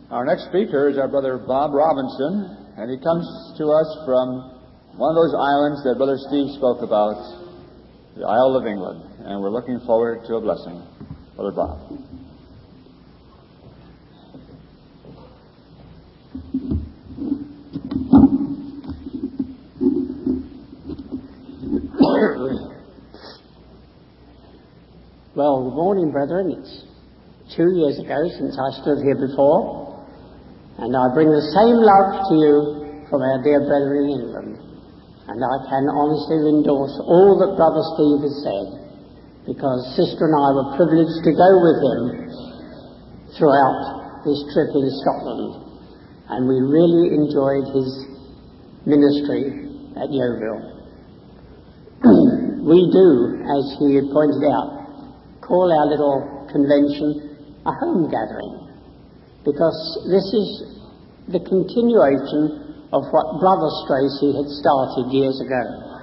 Our next speaker is our brother Bob Robinson, and he comes to us from one of those islands that Brother Steve spoke about, the Isle of England, and we're looking forward to a blessing. Brother Bob. Well, good morning, brethren. It's 2 years ago since I stood here before, and I bring the same love to you from our dear brethren in England. And I can honestly endorse all that Brother Steve has said, because Sister and I were privileged to go with him throughout this trip in Scotland, and we really enjoyed his ministry at Yeovil. We do, as he had pointed out, call our little convention a home gathering, because this is the continuation of what Brother Stracy had started years ago.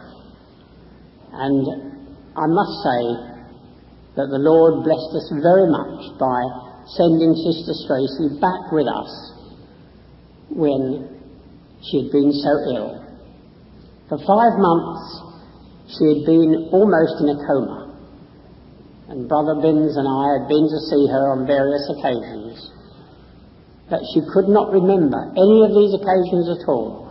And I must say that the Lord blessed us very much by sending Sister Stracy back with us when she had been so ill. For 5 months she had been almost in a coma, and Brother Binns and I had been to see her on various occasions, but she could not remember any of these occasions at all.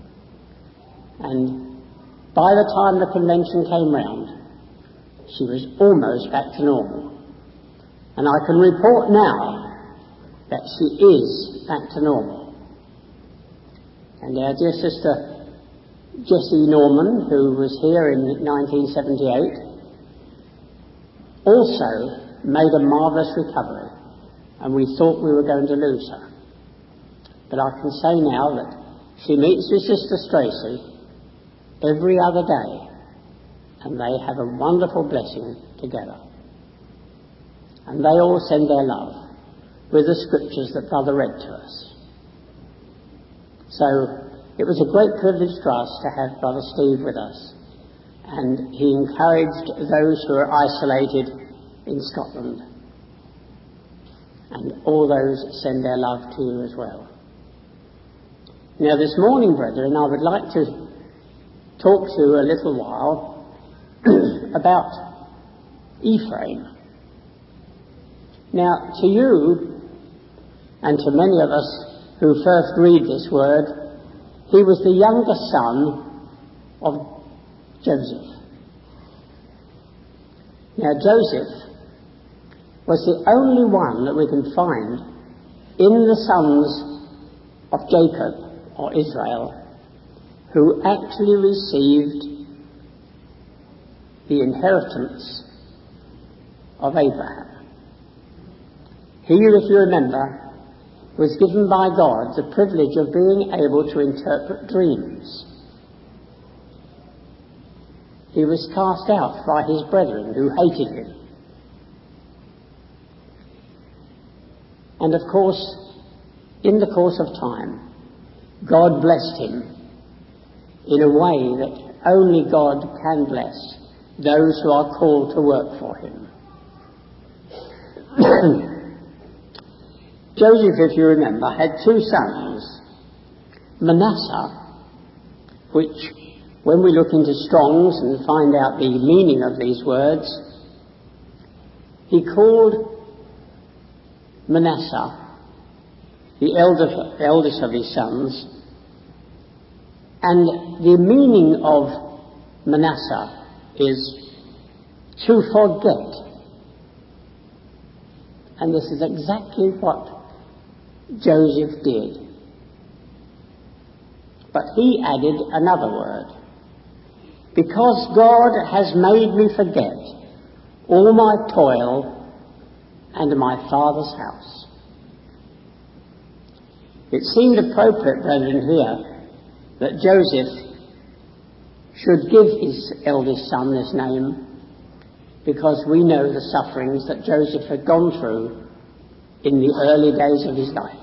And by the time the convention came round, she was almost back to normal. And I can report now that she is back to normal. And our dear Sister Jessie Norman, who was here in 1978, also made a marvellous recovery, and we thought we were going to lose her. But I can say now that she meets with Sister Stracy every other day, and they have a wonderful blessing together. And they all send their love with the scriptures that Brother read to us. So it was a great privilege for us to have Brother Steve with us, and he encouraged those who are isolated in Scotland, and all those send their love to you as well. Now this morning, brethren, I would like to talk to you a little while about Ephraim. Now, to you, and to many of us who first read this word, he was the younger son of Joseph. Now, Joseph was the only one that we can find in the sons of Jacob, or Israel, who actually received the inheritance of Abraham. He, if you remember, was given by God the privilege of being able to interpret dreams. He was cast out by his brethren who hated him. And of course, in the course of time, God blessed him in a way that only God can bless those who are called to work for him. Joseph, if you remember, had 2 sons. Manasseh, which, when we look into Strong's and find out the meaning of these words, he called Manasseh, the eldest of his sons, and the meaning of Manasseh is to forget. And this is exactly what Joseph did. But he added another word. Because God has made me forget all my toil and my father's house. It seemed appropriate, brethren, here that Joseph should give his eldest son this name, because we know the sufferings that Joseph had gone through in the early days of his life.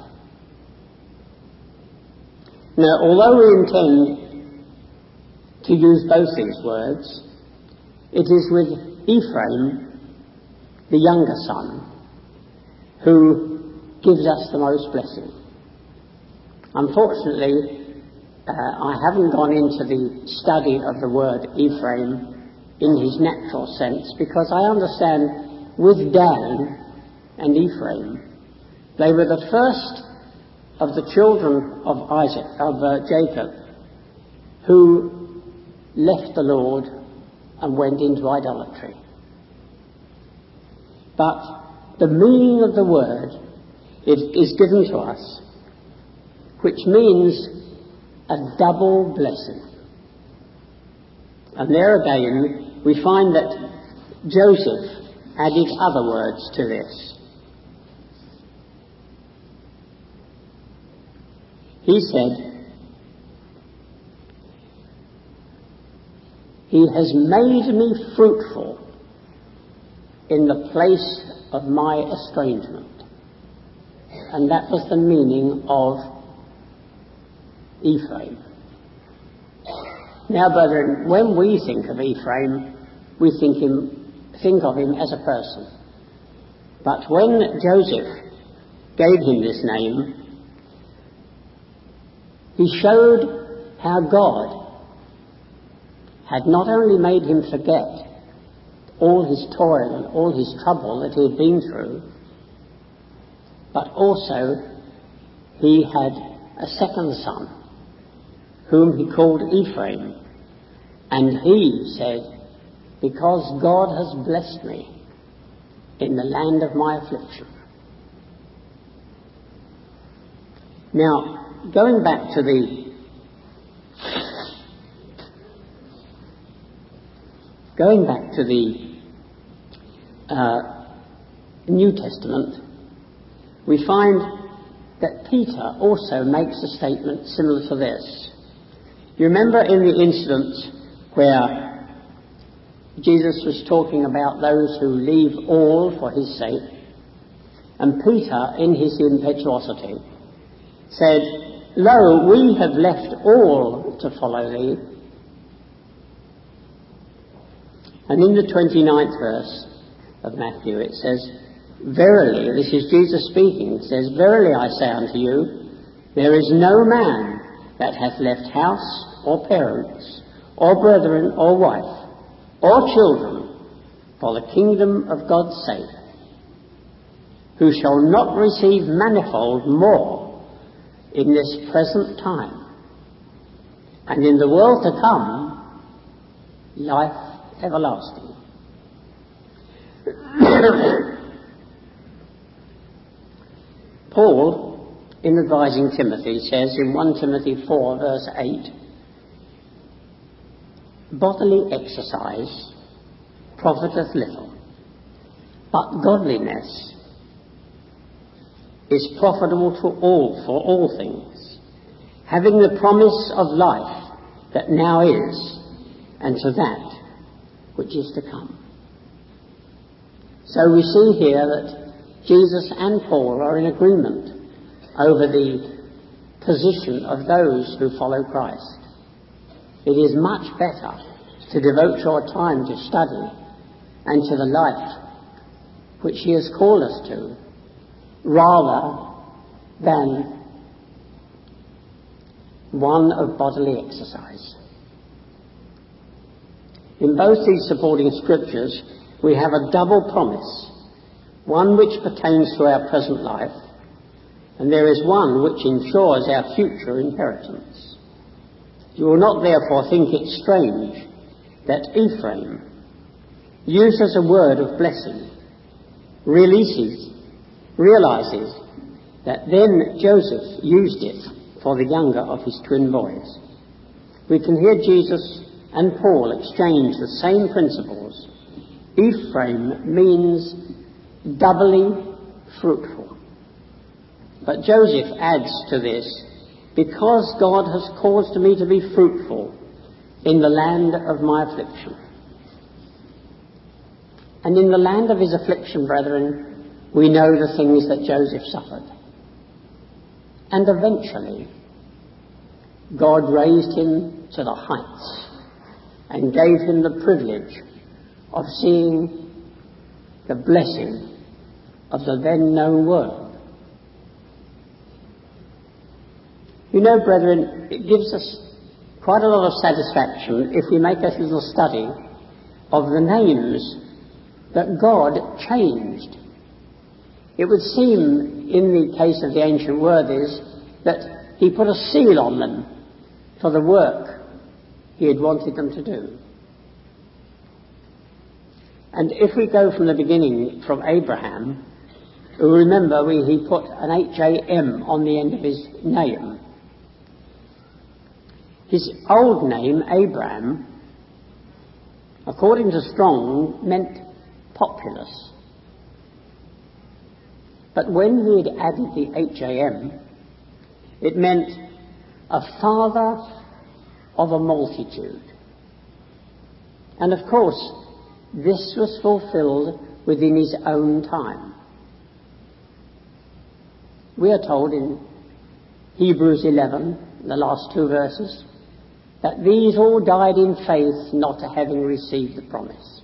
Now, although we intend to use both these words, it is with Ephraim, the younger son, who gives us the most blessing. Unfortunately, I haven't gone into the study of the word Ephraim in his natural sense, because I understand with Dan and Ephraim, they were the first of the children of Jacob, who left the Lord and went into idolatry. But the meaning of the word is given to us, which means a double blessing. And there again, we find that Joseph added other words to this. He said, "He has made me fruitful in the place of my estrangement." And that was the meaning of Ephraim. Now, brethren, when we think of Ephraim, we think of him as a person. But when Joseph gave him this name, he showed how God had not only made him forget all his toil and all his trouble that he had been through, but also he had a second son, whom he called Ephraim. And he said, "Because God has blessed me in the land of my affliction." Now, going back to the New Testament, we find that Peter also makes a statement similar to this. You remember in the incident where Jesus was talking about those who leave all for his sake, and Peter, in his impetuosity, said, "Lo, we have left all to follow thee." And in the 29th verse of Matthew it says, "Verily," this is Jesus speaking, it says, "Verily I say unto you, there is no man that hath left house or parents or brethren or wife or children for the kingdom of God's sake, who shall not receive manifold more in this present time, and in the world to come, life everlasting." Paul, in advising Timothy, says in 1 Timothy 4 verse 8, "Bodily exercise profiteth little, but godliness is profitable to all for all things, having the promise of life that now is, and to that which is to come." So we see here that Jesus and Paul are in agreement over the position of those who follow Christ. It is much better to devote your time to study and to the life which he has called us to, rather than one of bodily exercise. In both these supporting scriptures, we have a double promise, one which pertains to our present life, and there is one which ensures our future inheritance. You will not therefore think it strange that Ephraim, used as a word of blessing, realizes that then Joseph used it for the younger of his twin boys. We can hear Jesus and Paul exchange the same principles. Ephraim means doubly fruitful. But Joseph adds to this, "Because God has caused me to be fruitful in the land of my affliction." And in the land of his affliction, brethren, we know the things that Joseph suffered. And eventually, God raised him to the heights and gave him the privilege of seeing the blessing of the then known world. You know, brethren, it gives us quite a lot of satisfaction if we make a little study of the names that God changed. It would seem, in the case of the ancient worthies, that he put a seal on them for the work he had wanted them to do. And if we go from the beginning, from Abraham, remember he put an H-A-M on the end of his name. His old name, Abraham, according to Strong, meant populous. But when he had added the H-A-M, it meant a father of a multitude. And of course, this was fulfilled within his own time. We are told in Hebrews 11, the last two verses, that these all died in faith, not having received the promise.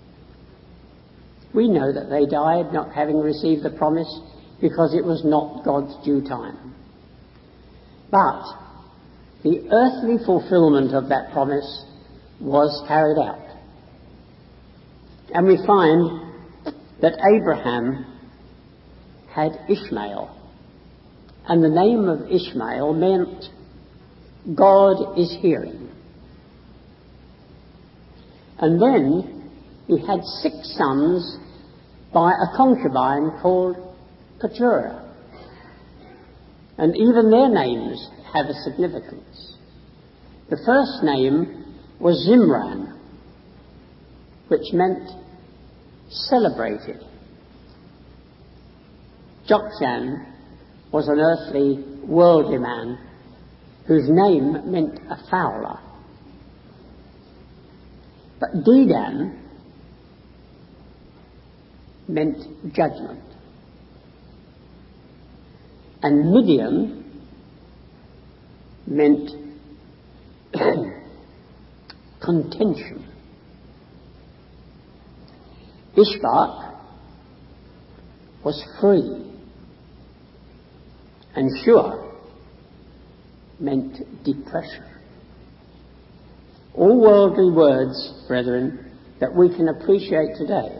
We know that they died not having received the promise because it was not God's due time. But the earthly fulfillment of that promise was carried out. And we find that Abraham had Ishmael. And the name of Ishmael meant God is hearing. And then he had 6 sons by a concubine called Keturah. And even their names have a significance. The first name was Zimran, which meant celebrated. Jokshan was an earthly, worldly man whose name meant a fowler. But Dedan meant judgment. And Midian meant contention. Ishbak was free. And Shua meant depression. All worldly words, brethren, that we can appreciate today.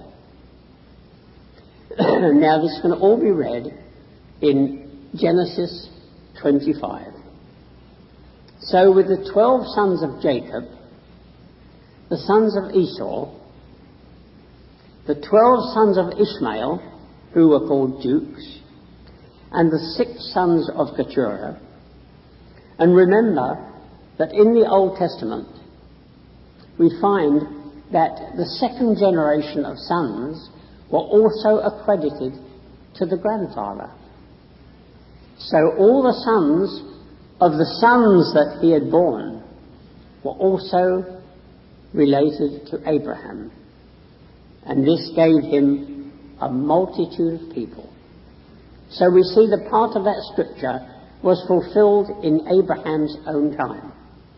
Now this can all be read in Genesis 25. So with the 12 sons of Jacob, the sons of Esau, the 12 sons of Ishmael, who were called dukes, and the 6 sons of Keturah. And remember that in the Old Testament we find that the second generation of sons were also accredited to the grandfather. So all the sons of the sons that he had born were also related to Abraham. And this gave him a multitude of people. So we see the part of that scripture was fulfilled in Abraham's own time.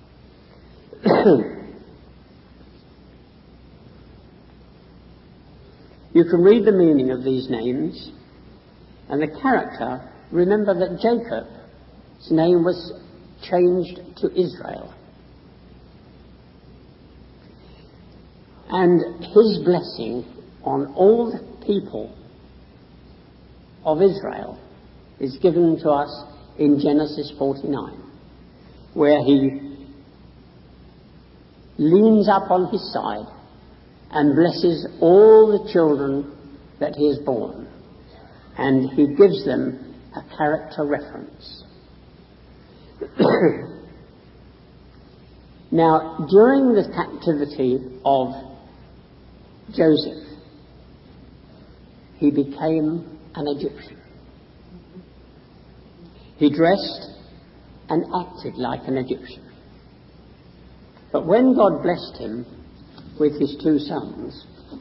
You can read the meaning of these names and the character. Remember that Jacob's name was changed to Israel. And his blessing on all the people of Israel is given to us in Genesis 49, where he leans up on his side and blesses all the children that he has born, and he gives them a character reference. Now, during the captivity of Joseph, he became an Egyptian. He dressed and acted like an Egyptian. But when God blessed him with his 2 sons,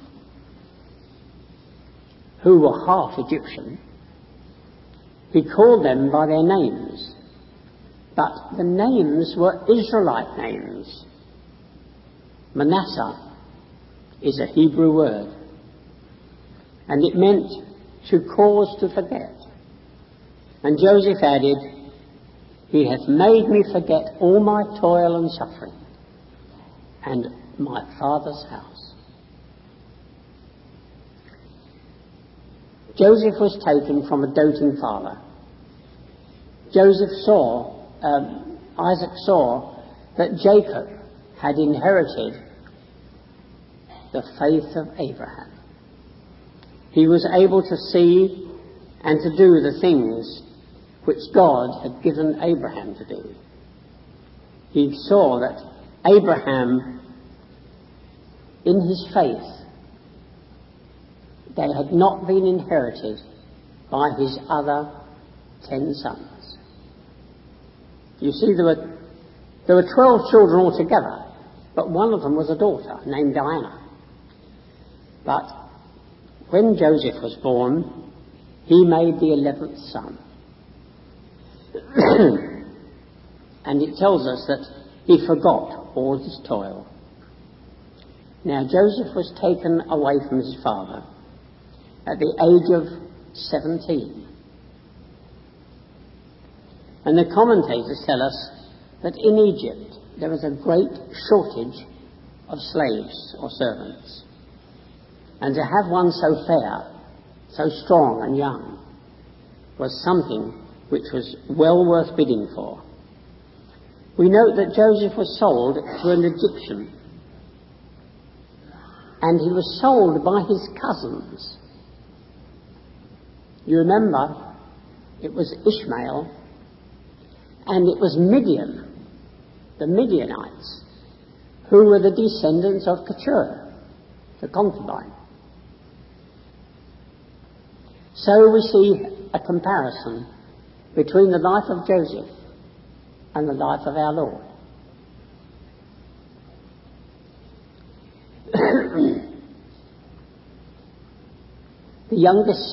who were half Egyptian, he called them by their names. But the names were Israelite names. Manasseh is a Hebrew word, and it meant to cause to forget. And Joseph added, He hath made me forget all my toil and suffering, and my Father's house. Joseph was taken from a doting father. Isaac saw that Jacob had inherited the faith of Abraham. He was able to see and to do the things which God had given Abraham to do. He saw that Abraham, in his faith, they had not been inherited by his other 10 sons. You see, there were 12 children altogether, but one of them was a daughter named Diana. But when Joseph was born, he made the 11th son. And it tells us that he forgot all his toil. Now Joseph was taken away from his father at the age of 17. And the commentators tell us that in Egypt there was a great shortage of slaves or servants. And to have one so fair, so strong and young, was something which was well worth bidding for. We note that Joseph was sold to an Egyptian, and he was sold by his cousins. You remember, it was Ishmael, and it was Midian, the Midianites, who were the descendants of Keturah, the concubine. So we see a comparison between the life of Joseph and the life of our Lord. The youngest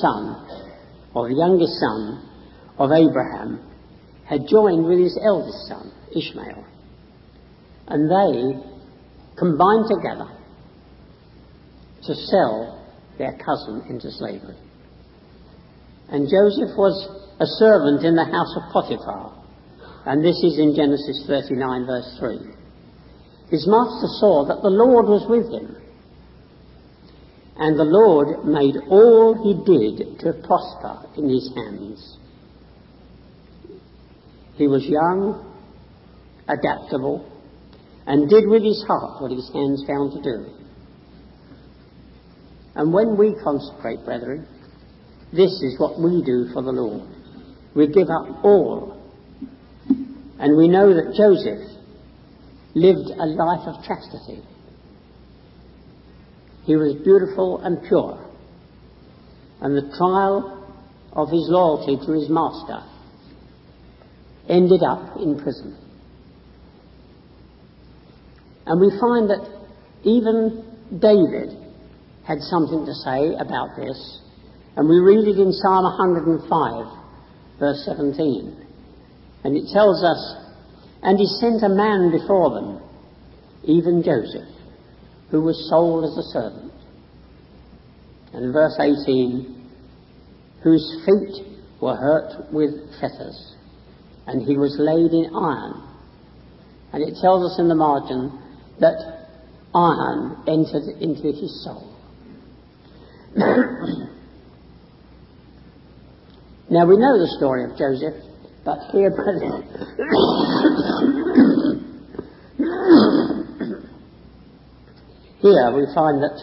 son of Abraham had joined with his eldest son, Ishmael, and they combined together to sell their cousin into slavery. And Joseph was a servant in the house of Potiphar, and this is in Genesis 39 verse 3. His master saw that the Lord was with him, and the Lord made all he did to prosper in his hands. He was young, adaptable, and did with his heart what his hands found to do. And when we consecrate, brethren, this is what we do for the Lord. We give up all. And we know that Joseph lived a life of chastity. He was beautiful and pure. And the trial of his loyalty to his master ended up in prison. And we find that even David had something to say about this. And we read it in Psalm 105, verse 17. And it tells us, and he sent a man before them, even Joseph, who was sold as a servant. And verse 18, whose feet were hurt with fetters, and he was laid in iron. And it tells us in the margin that iron entered into his soul. Now we know the story of Joseph, but here, here we find that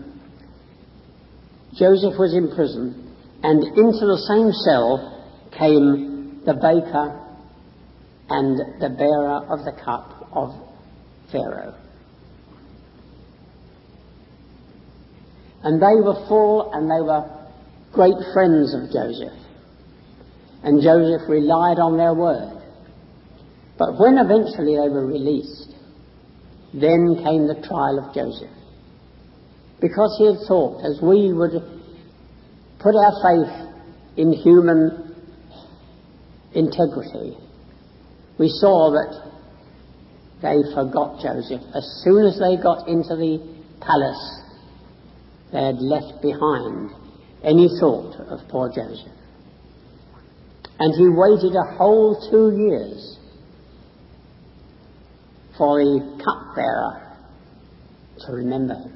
Joseph was in prison, and into the same cell came the baker and the bearer of the cup of Pharaoh. And they were full, and they were great friends of Joseph. And Joseph relied on their word. But when eventually they were released, then came the trial of Joseph. Because he had thought, as we would put our faith in human integrity, we saw that they forgot Joseph. As soon as they got into the palace, they had left behind any thought of poor Joseph. And he waited a whole 2 years for the cupbearer to remember him.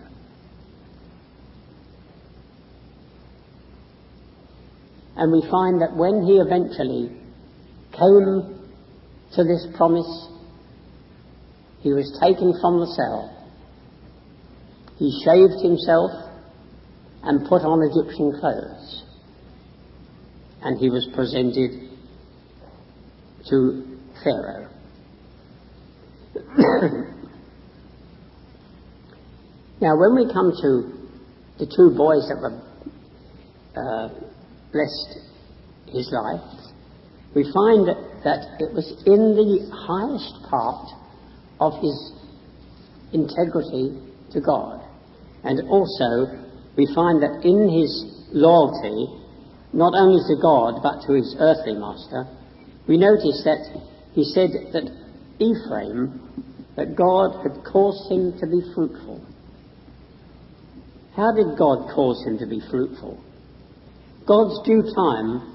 And we find that when he eventually came to this promise, he was taken from the cell. He shaved himself and put on Egyptian clothes. And he was presented to Pharaoh. Now, when we come to the 2 boys that were blessed his life, we find that it was in the highest part of his integrity to God. And also, we find that in his loyalty, not only to God, but to his earthly master, we notice that he said that Ephraim, that God had caused him to be fruitful. How did God cause him to be fruitful? God's due time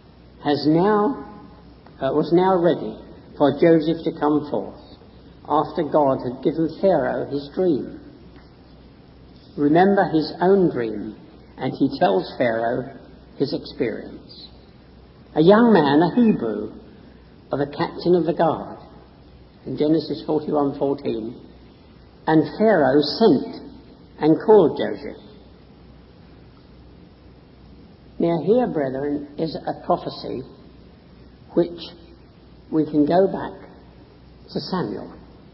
was now ready for Joseph to come forth, after God had given Pharaoh his dream. Remember his own dream, and he tells Pharaoh his experience. A young man, a Hebrew, of a captain of the guard, in Genesis 41:14, and Pharaoh sent and called Joseph. Now here, brethren, is a prophecy which we can go back to Samuel.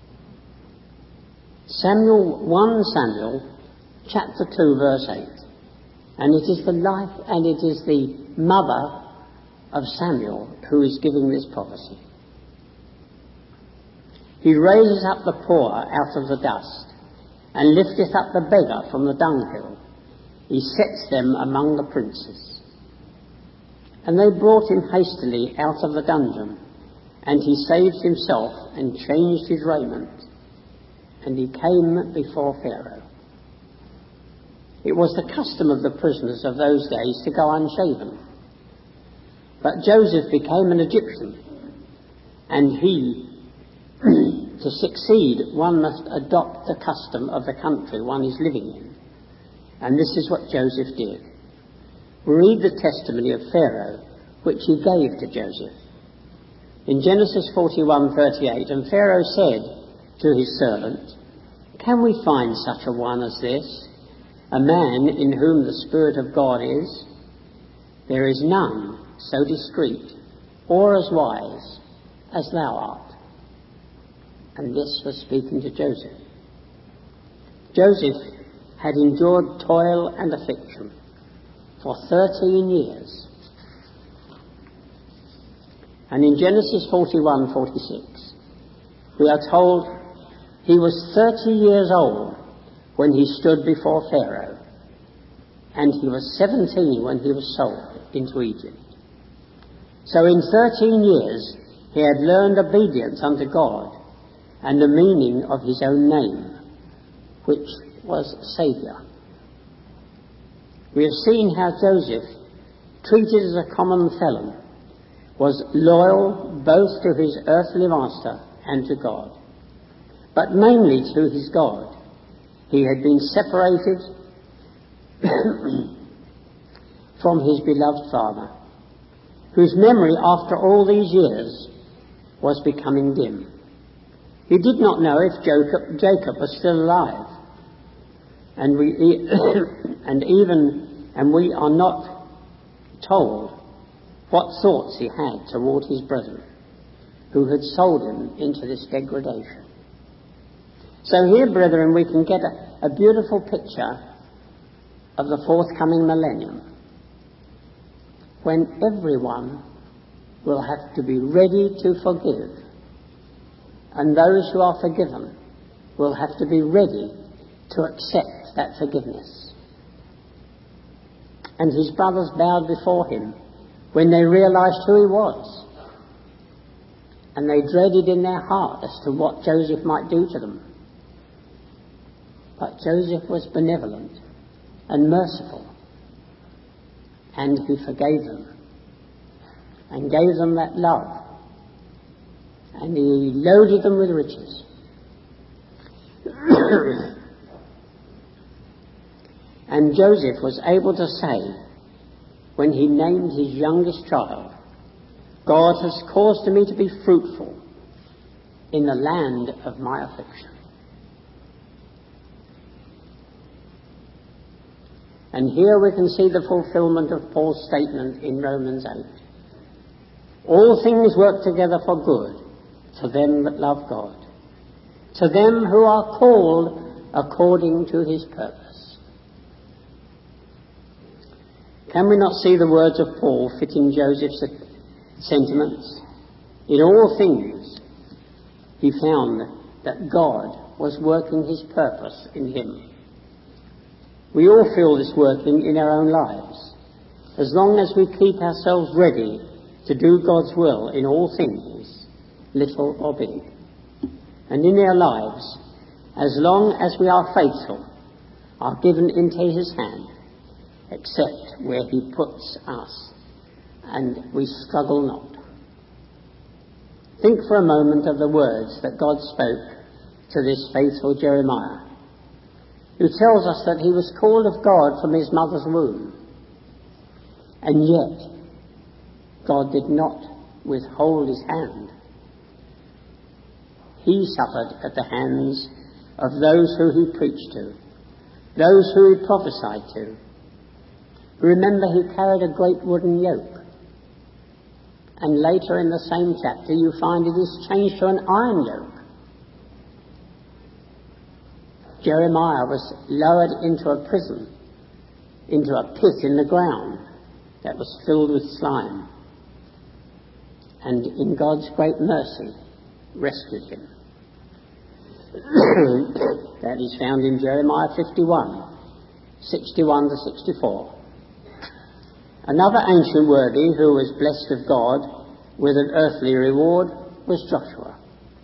1 Samuel chapter 2 verse 8. And it is the life and it is the mother of Samuel who is giving this prophecy. He raises up the poor out of the dust and lifteth up the beggar from the dunghill. He sets them among the princes. And they brought him hastily out of the dungeon, and he saved himself and changed his raiment, and he came before Pharaoh. It was the custom of the prisoners of those days to go unshaven. But Joseph became an Egyptian, and to succeed, one must adopt the custom of the country one is living in. And this is what Joseph did. We read the testimony of Pharaoh, which he gave to Joseph. In Genesis 41:38, and Pharaoh said to his servant, "Can we find such a one as this, a man in whom the Spirit of God is? There is none so discreet or as wise as thou art." And this was speaking to Joseph. Joseph had endured toil and affliction for 13 years. And in Genesis 41:46, we are told he was 30 years old when he stood before Pharaoh, and he was 17 when he was sold into Egypt. So in 13 years he had learned obedience unto God and the meaning of his own name, which was Saviour. We have seen how Joseph, treated as a common felon, was loyal both to his earthly master and to God, but mainly to his God. He had been separated from his beloved father, whose memory after all these years was becoming dim. He did not know if Jacob was still alive, and we are not told what thoughts he had toward his brethren who had sold him into this degradation. So here, brethren, we can get a beautiful picture of the forthcoming millennium, when everyone will have to be ready to forgive, and those who are forgiven will have to be ready to accept that forgiveness. And his brothers bowed before him when they realized who he was, and they dreaded in their heart as to what Joseph might do to them. But Joseph was benevolent and merciful, and he forgave them. and gave them that love, and he loaded them with riches. And Joseph was able to say, when he named his youngest child, God has caused me to be fruitful in the land of my affliction. And here we can see the fulfillment of Paul's statement in Romans 8. All things work together for good to them that love God, to them who are called according to his purpose. Can we not see the words of Paul fitting Joseph's sentiments? In all things he found that God was working his purpose in him. We all feel this working in our own lives. As long as we keep ourselves ready to do God's will in all things, little or big. And in our lives, as long as we are faithful, are given into his hand, except where he puts us, and we struggle not. Think for a moment of the words that God spoke to this faithful Jeremiah, who tells us that he was called of God from his mother's womb. And yet, God did not withhold his hand. He suffered at the hands of those who he preached to, those who he prophesied to. Remember, he carried a great wooden yoke. And later in the same chapter, you find it is changed to an iron yoke. Jeremiah was lowered into a prison, into a pit in the ground that was filled with slime, and in God's great mercy rescued him. That is found in Jeremiah 51, 61 to 64. Another ancient worthy who was blessed of God with an earthly reward was Joshua.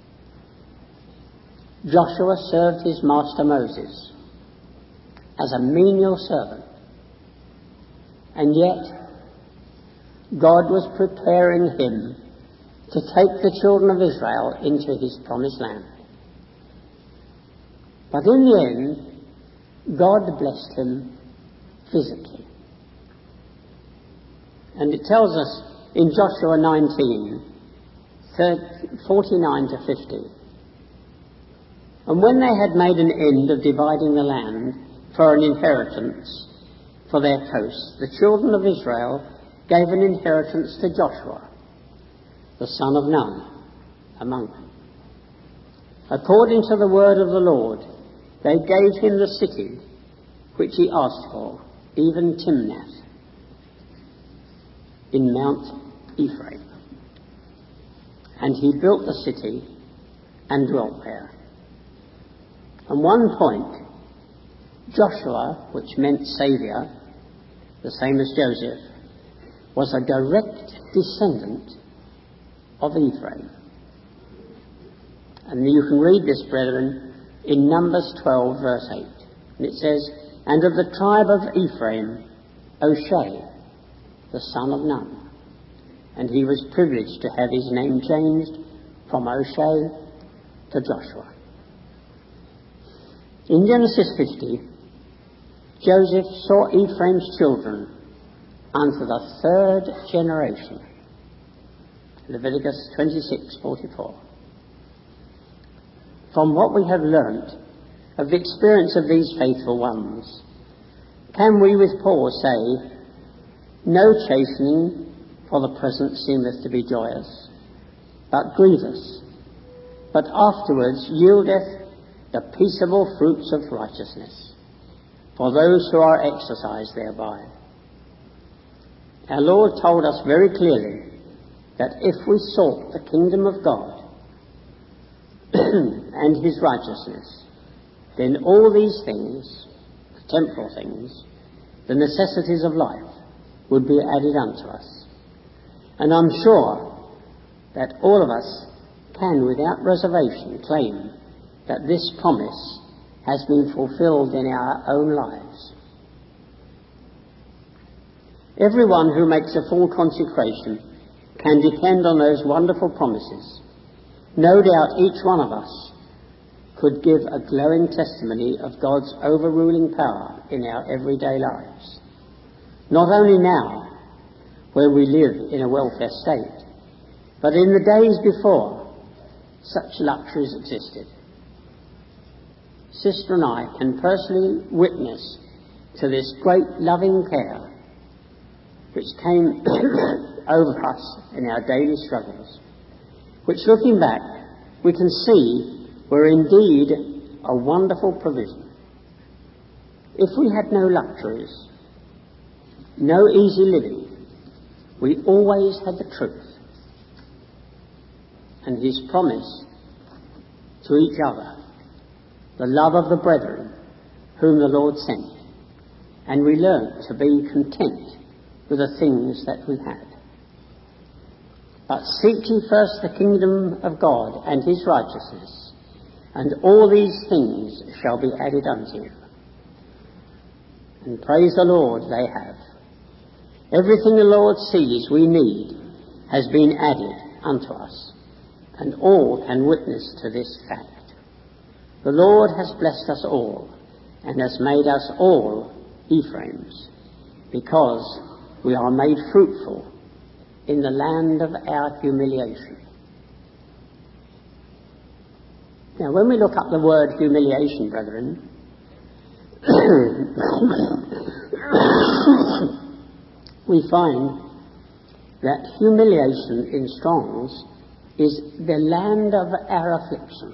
Joshua served his master Moses as a menial servant, and yet God was preparing him to take the children of Israel into his promised land. But in the end, God blessed him physically. And it tells us in Joshua 19, 49 to 50, and when they had made an end of dividing the land for an inheritance for their coasts, the children of Israel gave an inheritance to Joshua, the son of Nun, among them. According to the word of the Lord, they gave him the city which he asked for, even Timnath, in Mount Ephraim. And he built the city and dwelt there. At one point, Joshua, which meant Saviour, the same as Joseph, was a direct descendant of Ephraim. And you can read this, brethren, in Numbers 12, verse 8. And it says, "And of the tribe of Ephraim, Oshai, the son of Nun." And he was privileged to have his name changed from Oshai to Joshua. In Genesis 50, Joseph saw Ephraim's children unto the third generation. Leviticus 26:44. From what we have learnt of the experience of these faithful ones, can we with Paul say, "No chastening for the present seemeth to be joyous, but grievous, but afterwards yieldeth the peaceable fruits of righteousness for those who are exercised thereby"? Our Lord told us very clearly that if we sought the kingdom of God and his righteousness, then all these things, the temporal things, the necessities of life, would be added unto us. And I'm sure that all of us can without reservation claim that this promise has been fulfilled in our own lives. Everyone who makes a full consecration can depend on those wonderful promises. No doubt each one of us could give a glowing testimony of God's overruling power in our everyday lives. Not only now, where we live in a welfare state, but in the days before such luxuries existed. Sister and I can personally witness to this great loving care which came over us in our daily struggles, which, looking back, we can see were indeed a wonderful provision. If we had no luxuries, no easy living, we always had the truth and his promise to each other, the love of the brethren whom the Lord sent, and we learnt to be content with the things that we had. But seek ye first the kingdom of God and his righteousness, and all these things shall be added unto you. And praise the Lord, they have. Everything the Lord sees we need has been added unto us, and all can witness to this fact. The Lord has blessed us all, and has made us all Ephraims, because we are made fruitful in the land of our humiliation. Now, when we look up the word humiliation, brethren, we find that humiliation in Strong's is the land of our affliction.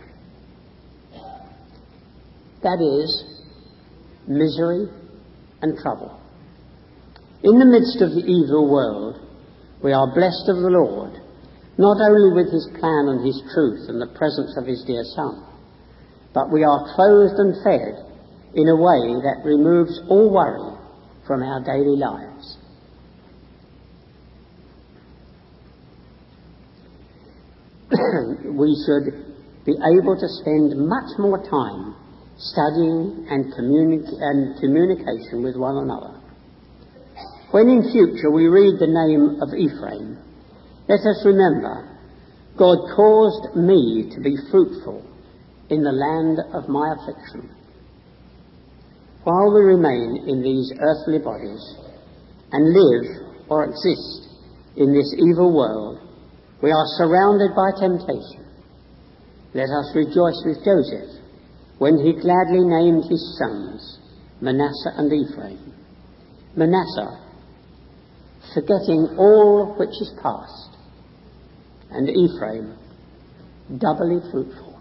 That is, misery and trouble. In the midst of the evil world, we are blessed of the Lord, not only with his plan and his truth and the presence of his dear Son, but we are clothed and fed in a way that removes all worry from our daily lives. We should be able to spend much more time studying and communication with one another. When in future we read the name of Ephraim, let us remember, God caused me to be fruitful in the land of my affliction. While we remain in these earthly bodies and live or exist in this evil world, we are surrounded by temptation. Let us rejoice with Joseph when he gladly named his sons Manasseh and Ephraim. Manasseh, forgetting all which is past, and Ephraim, doubly fruitful.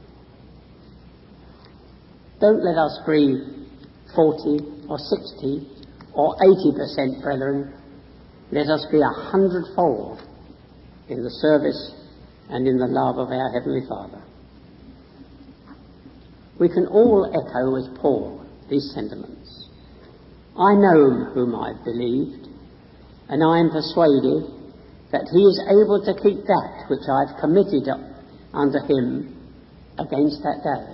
Don't let us be 40 or 60 or 80%, brethren. Let us be 100-fold in the service and in the love of our Heavenly Father. We can all echo with Paul these sentiments. I know whom I've believed, and I am persuaded that he is able to keep that which I have committed unto him against that day.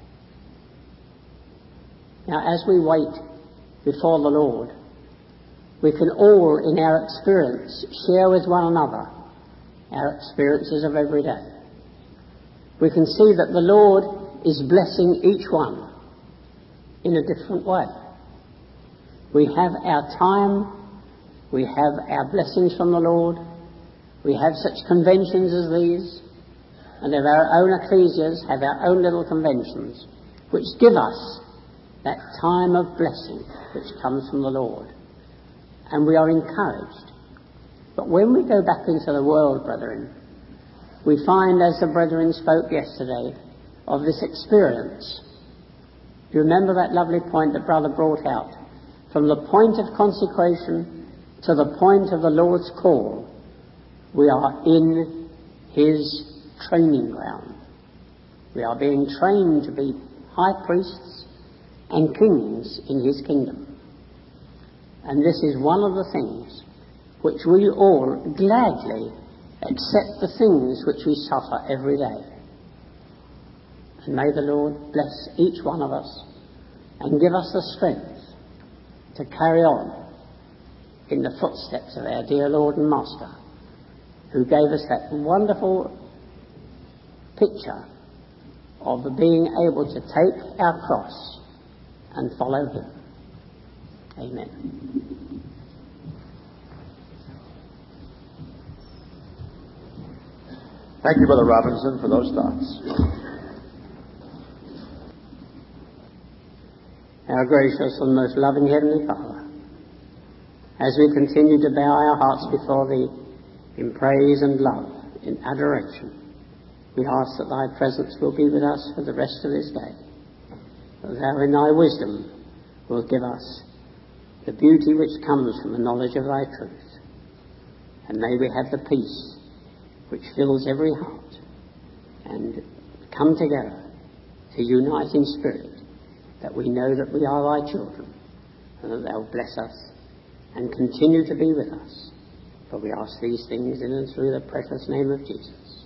Now, as we wait before the Lord, we can all, in our experience, share with one another our experiences of every day. We can see that the Lord is blessing each one in a different way. We have our time, we have our blessings from the Lord, we have such conventions as these, and of our own ecclesias have our own little conventions, which give us that time of blessing which comes from the Lord. And we are encouraged. But when we go back into the world, brethren, we find, as the brethren spoke yesterday, of this experience. Do you remember that lovely point that Brother brought out? From the point of consecration to the point of the Lord's call, we are in his training ground. We are being trained to be high priests and kings in his kingdom. And this is one of the things which we all gladly accept, the things which we suffer every day. And may the Lord bless each one of us and give us the strength to carry on in the footsteps of our dear Lord and Master, who gave us that wonderful picture of being able to take our cross and follow him. Amen. Thank you, Brother Robinson, for those thoughts. Our gracious and most loving Heavenly Father, as we continue to bow our hearts before Thee in praise and love, in adoration, we ask that Thy presence will be with us for the rest of this day, that Thou in Thy wisdom will give us the beauty which comes from the knowledge of Thy truth, and may we have the peace which fills every heart, and come together to unite in spirit, that we know that we are Thy children, and that Thou bless us and continue to be with us. For we ask these things in and through the precious name of Jesus.